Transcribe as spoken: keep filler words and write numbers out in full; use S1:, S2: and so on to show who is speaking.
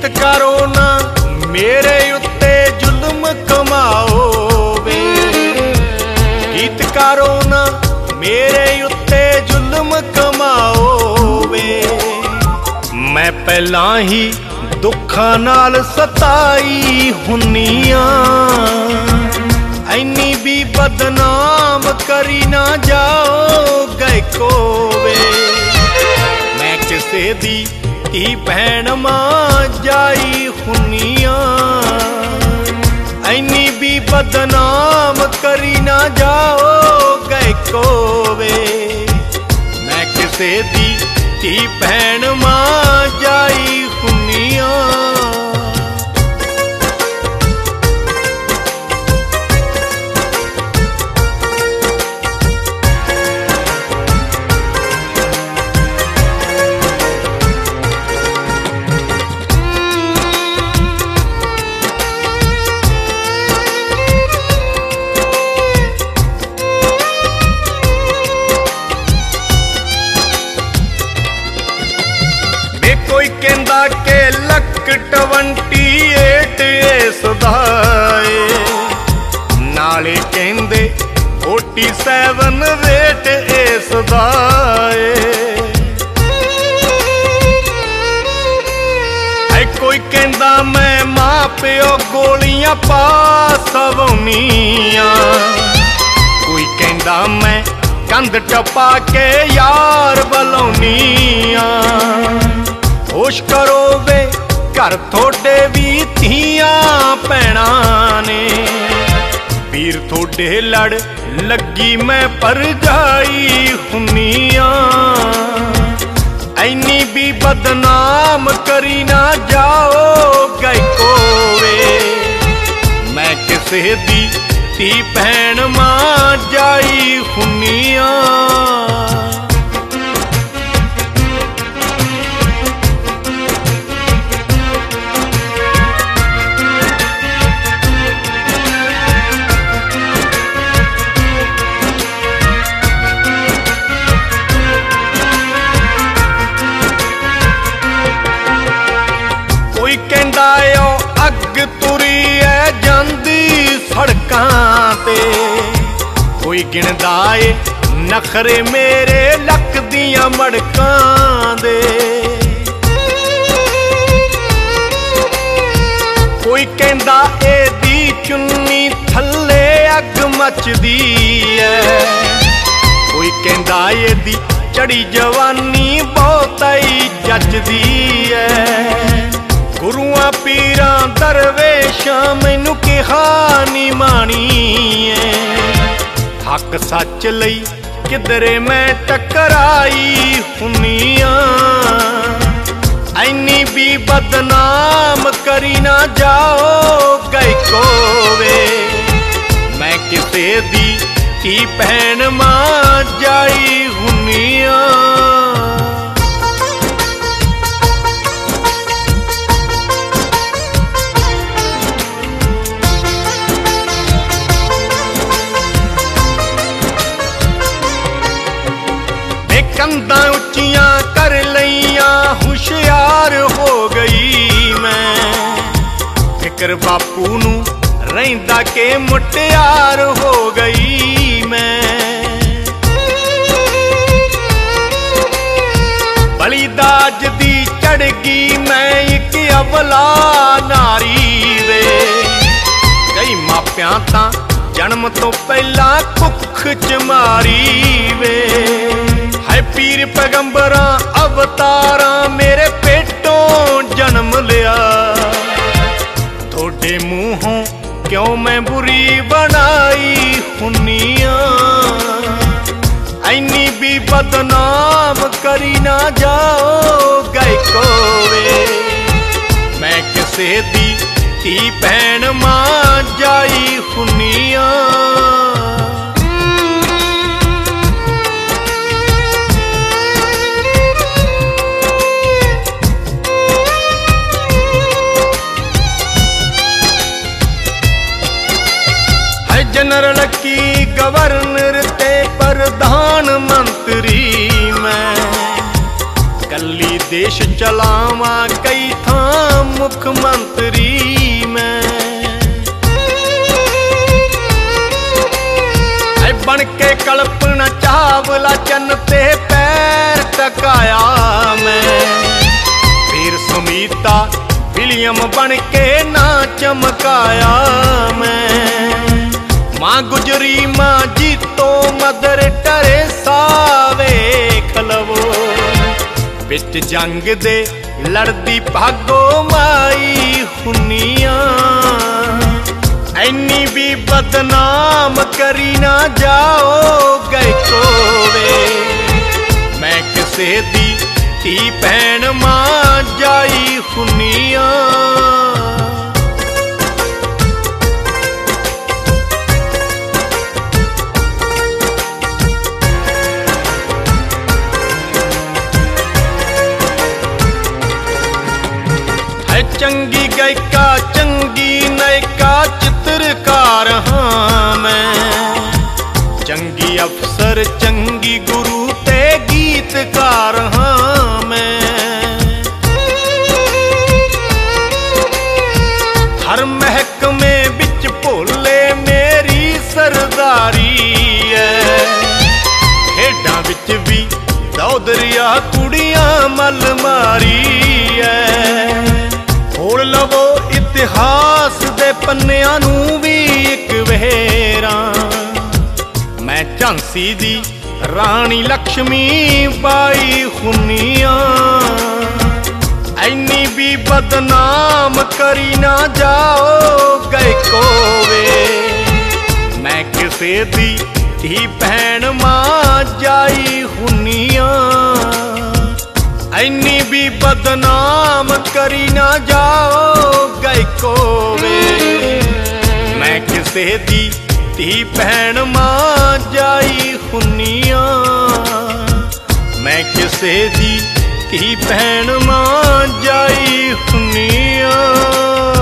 S1: ਰੀਤ ਕਰੋ ना मेरे उत्ते जुल्म कमाओ वे, रीत करो ना मेरे उत्ते जुल्म कमाओ वे। मैं पहला ही दुखा नाल सताई हुन्नियां, ऐनी भी बदनाम करी ना जाओ गए कोवे। मैं किसे दी धी भैन मां जाई हुन्नियां, ऐनी भी बदनाम करी ना जाओ गए कोवे। मैं किसे दी धी भैन मां जाई हुन्नियां। कोई कहंदा के लक ट्वेंटी एट सदाए, नाले कहंदे फोर्टी सेवन वेट सदाए। कोई कहंदा मैं मां प्यो गोलियां पा सवनियां, कोई कहंदा मैं कंध टपा के यार बलौनियां। होश करो वे घर थोड़े भी धीआं भैणा ने, वीर थोड़े लड़ लगी मैं परजाई हुन्नियां। ऐनी भी बदनाम करी ना जाओ गए कोवे। मैं किसे दी धी भैन मां जाई हुन्नियां। अग तुरी है जांदी सड़कां ते, कोई गिनदा ए नखरे मेरे लक दियां मड़कां दे। कोई कहंदा ए दी चुन्नी थल्ले अग मचदी है, कोई कहंदा ए दी चढ़ी जवानी बहुताई जचदी है। गुरुआं पीरां दरवेशां मैनू कहानी माणी है, हक सच लई किधरे मैं टकराई हुन्नियां। ऐनी भी बदनाम करी ना जाओ गए कोवे। मैं किसे दी धी भैन मां जाई हुन्नियां। कंधा उच्चियां कर लईयां हुशियार हो गई मैं, फिक्र बापू नू रहिंदा के मुटियार हो गई मैं। बली दाज दी चढ़ गई मैं एक अवला नारी वे। कई मापियां तां जन्म तो पहला कुख च मारी वे। है पीर पैगंबरां अवतारां मेरे पेटों जन्म लिया, थोड़े मुंहों क्यों मैं बुरी बनाई हुन्नियां। ऐनी भी बदनाम करी ना जाओ गए कोवे। मैं किसे दी धी भैन मां जाई हुन्नियां। जनरल की गवर्नर ते प्रधान मंत्री मैं, कली देश चलावा कई थां मुख मंत्री मैं। बन के कल्पना चावला चन्न ते पैर टकाया मैं। फिर सुमीता विलियम बन के ना चमकाया मैं। मां गुजरी मां जीतो मदर टेरेसा वेख लवो। बिच जंग दे लड़दी भागो माई हुनिया। ऐनी भी बदनाम करी ना जाओ गए कोवे। मैं किसे दी धी भैन मां जाई हुनिया। है चंगी गायिका चंगी नायिका चित्रकार हाँ मैं। चंगी अफसर चंगी गुरु ते गीतकार हाँ मैं। हर महकमे बिच भोले मेरी सरदारी है। खेडां बिच भी दौदरिया कुड़ियां मल मारी है। होड़ लवो इतिहास दे पन्नियां नूं भी एक वेरा। मैं झांसी दी रानी लक्ष्मी बाई हुनिया। ऐनी भी बदनाम करी ना जाओ गए कोवे। मैं किसे दी धी भैन मां जाई हुनिया। ऐनी भी बदनाम करी ना जाओ गए कोवे। मैं किसे दी धी भैन मां जाई हुनिया। मैं किसे दी धी भैन मां जाई हुनिया।